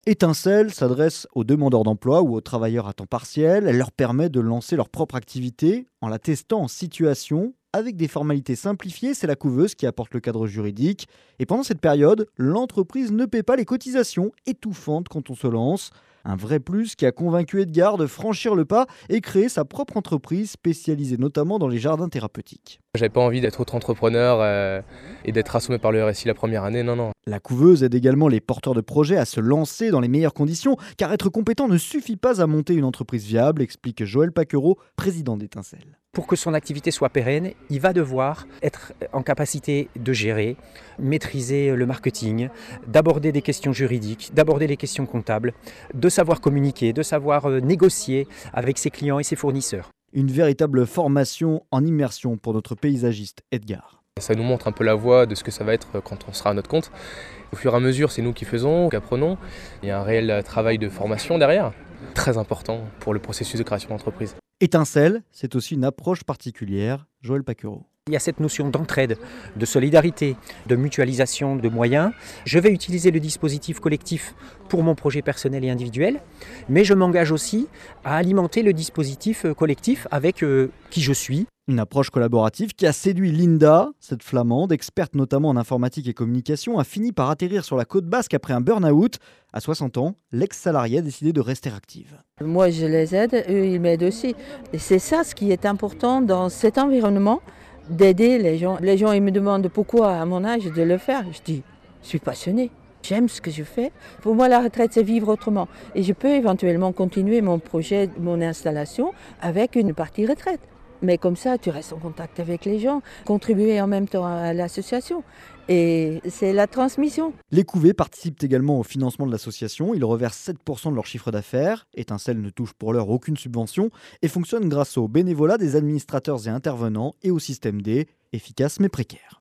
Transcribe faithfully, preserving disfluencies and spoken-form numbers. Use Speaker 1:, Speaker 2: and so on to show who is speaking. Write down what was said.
Speaker 1: Étincelle s'adresse aux demandeurs d'emploi ou aux travailleurs à temps partiel. Elle leur permet de lancer leur propre activité en la testant en situation. Avec des formalités simplifiées, c'est la couveuse qui apporte le cadre juridique. Et pendant cette période, l'entreprise ne paie pas les cotisations, étouffantes quand on se lance. Un vrai plus qui a convaincu Edgar de franchir le pas et créer sa propre entreprise spécialisée notamment dans les jardins thérapeutiques.
Speaker 2: J'avais pas envie d'être auto-entrepreneur euh, et d'être assommé par le R S I la première année, non, non.
Speaker 1: La couveuse aide également les porteurs de projets à se lancer dans les meilleures conditions, car être compétent ne suffit pas à monter une entreprise viable, explique Joël Paquereau, président d'Étincelle.
Speaker 3: Pour que son activité soit pérenne, il va devoir être en capacité de gérer, maîtriser le marketing, d'aborder des questions juridiques, d'aborder les questions comptables, de savoir communiquer, de savoir négocier avec ses clients et ses fournisseurs.
Speaker 1: Une véritable formation en immersion pour notre paysagiste Edgar.
Speaker 2: Ça nous montre un peu la voie de ce que ça va être quand on sera à notre compte. Au fur et à mesure, c'est nous qui faisons, qui apprenons. Il y a un réel travail de formation derrière, très important pour le processus de création d'entreprise.
Speaker 1: Étincelle, c'est aussi une approche particulière, Joël Paquereau.
Speaker 3: Il y a cette notion d'entraide, de solidarité, de mutualisation de moyens. Je vais utiliser le dispositif collectif pour mon projet personnel et individuel, mais je m'engage aussi à alimenter le dispositif collectif avec euh, qui je suis.
Speaker 1: Une approche collaborative qui a séduit Linda, cette flamande, experte notamment en informatique et communication, a fini par atterrir sur la côte basque après un burn-out. À soixante ans, l'ex-salariée a décidé de rester active.
Speaker 4: Moi, je les aide, eux, ils m'aident aussi. Et c'est ça ce qui est important dans cet environnement, d'aider les gens. Les gens, ils me demandent pourquoi, à mon âge, de le faire. Je dis, je suis passionnée. J'aime ce que je fais. Pour moi, la retraite, c'est vivre autrement. Et je peux éventuellement continuer mon projet, mon installation avec une partie retraite. Mais comme ça, tu restes en contact avec les gens, contribuer en même temps à l'association. Et c'est la transmission.
Speaker 1: Les couvées participent également au financement de l'association. Ils reversent sept pour cent de leur chiffre d'affaires. Étincelle ne touche pour l'heure aucune subvention et fonctionne grâce au bénévolat des administrateurs et intervenants et au système D, efficace mais précaire.